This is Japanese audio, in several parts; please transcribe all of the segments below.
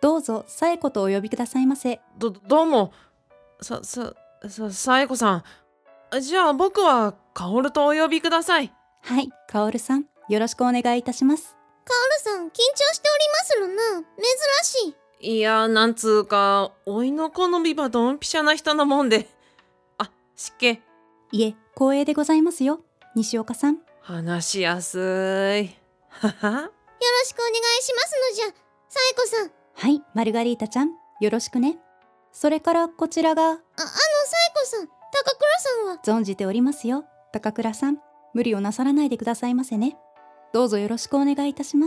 どうぞ、さえことお呼びくださいませ。 どうも。さえこさん。じゃあ僕はカオルとお呼びください。 はい、カオルさん、よろしくお願いいたします。 カオルさん、緊張しておりまするな。珍しい。 いや、なんつうか、おいの好みはドンピシャな人なもんで。あ、湿気。 いえ、光栄でございますよ、西岡さん。 話しやすい。はは。 よろしくお願いしますのじゃ、さえこさん。 はい、マルガリータちゃん、よろしくね。それからこちらが。 さえこさん、高倉さんは。 存じておりますよ、高倉さん。無理をなさらないでくださいませね。どうぞよろしくお願いいたします。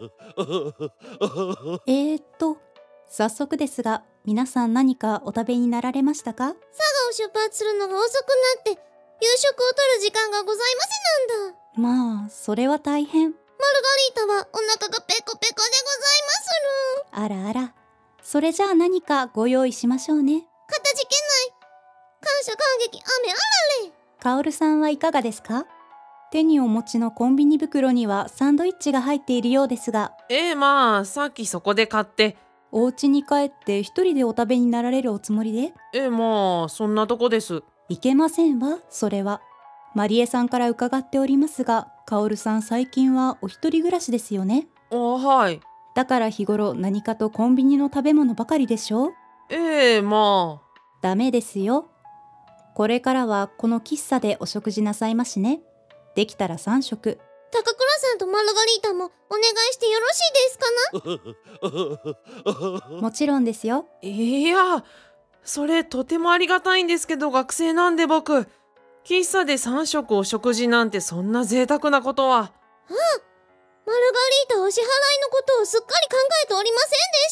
早速ですが、皆さん何かお食べになられましたか？ 佐賀を出発するのが遅くなって、夕食をとる時間がございませなんだ。 まあ、それは大変。 マルガリータはお腹がペコペコでございまする。 あらあら、それじゃあ何かご用意しましょうね。 かたじけない。感謝感激雨あられ。 カオルさんはいかがですか？手にお持ちのコンビニ袋にはサンドイッチが入っているようですが。 まあさっきそこで買って。 お家に帰って一人でお食べになられるおつもりで？ まあそんなとこです。 いけませんわ、それは。マリエさんから伺っておりますが、カオルさん最近はお一人暮らしですよね。 はい。 だから日頃何かとコンビニの食べ物ばかりでしょう？ まあ。 ダメですよ。これからはこの喫茶でお食事なさいましね。できたら3食。 高倉さんとマルガリータもお願いしてよろしいですかな？ もちろんですよ。 いや、それとてもありがたいんですけど、学生なんで僕、喫茶で3食お食事なんてそんな贅沢なことは。 マルガリータお支払いのことをすっかり考えておりま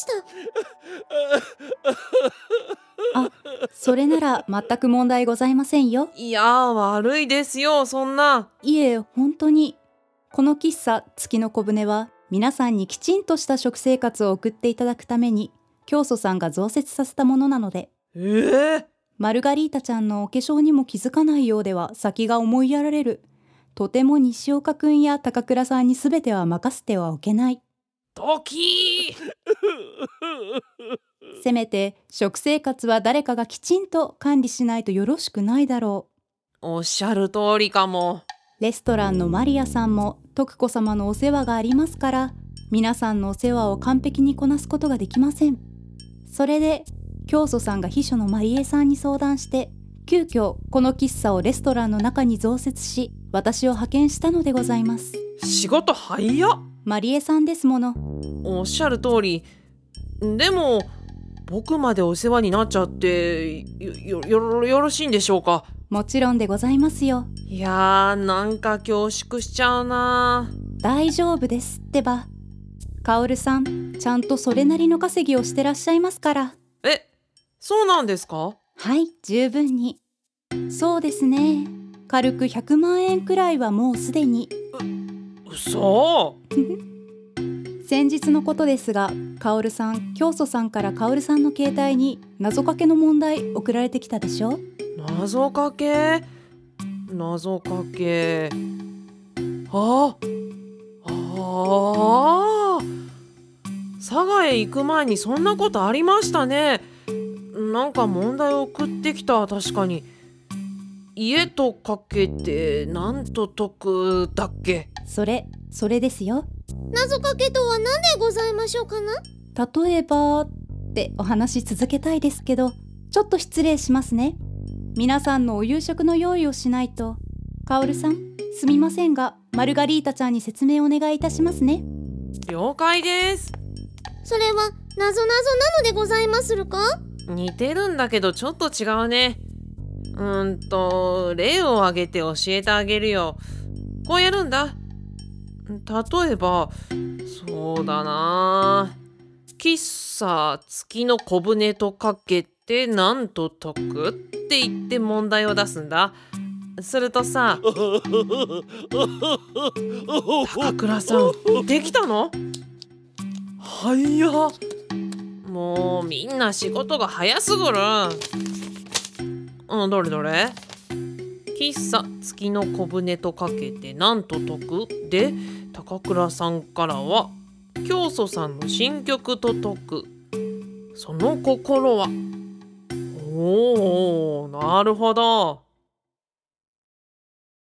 せんでした。 あ、それなら全く問題ございませんよ。 いや、悪いですよ、そんな。 いえ、本当に。この喫茶月の小舟は皆さんにきちんとした食生活を送っていただくために教祖さんが増設させたものなので。マルガリータちゃんのお化粧にも気づかないようでは先が思いやられる。とても西岡くんや高倉さんに全ては任せてはおけない。 ドキーせめて食生活は誰かがきちんと管理しないとよろしくないだろう。おっしゃる通りかも。 レストランのマリアさんも徳子様のお世話がありますから、皆さんのお世話を完璧にこなすことができません。それで教祖さんが秘書のマリエさんに相談して、急遽この喫茶をレストランの中に増設し、私を派遣したのでございます。 仕事早っ。 マリエさんですもの。 おっしゃる通り。でも僕までお世話になっちゃってよろしいんでしょうか？ もちろんでございますよ。 いやー、なんか恐縮しちゃうな。 大丈夫ですってば。カオルさん、ちゃんとそれなりの稼ぎをしてらっしゃいますから。 そうなんですか？ はい、十分に。そうですね。軽く100万円くらいはもうすでに。 嘘先日のことですが、カオルさん、教祖さんからカオルさんの携帯に謎かけの問題送られてきたでしょ？ 謎かけ。佐賀へ行く前にそんなことありましたね。なんか問題を送ってきた。確かに。家とかけてなんと解くだっけ？ それですよ。 謎かけとは何でございましょうかな？ 例えばってお話し続けたいですけど、ちょっと失礼しますね。皆さんのお夕食の用意をしないと。カオルさん、すみませんがマルガリータちゃんに説明お願いいたしますね。 了解です。 それは謎なのでございまするか？ 似てるんだけどちょっと違うね。例を挙げて教えてあげるよ。こうやるんだ。例えば、そうだな。喫茶月の小舟とかけてなんと解くって言って問題を出すんだ。するとさ、高倉さん、できたの？早っ。もうみんな仕事が早すぎる。どれ喫茶月の小舟とかけてなんと解くで、高倉さんからは教祖さんの新曲と解く。その心は。おー、なるほど。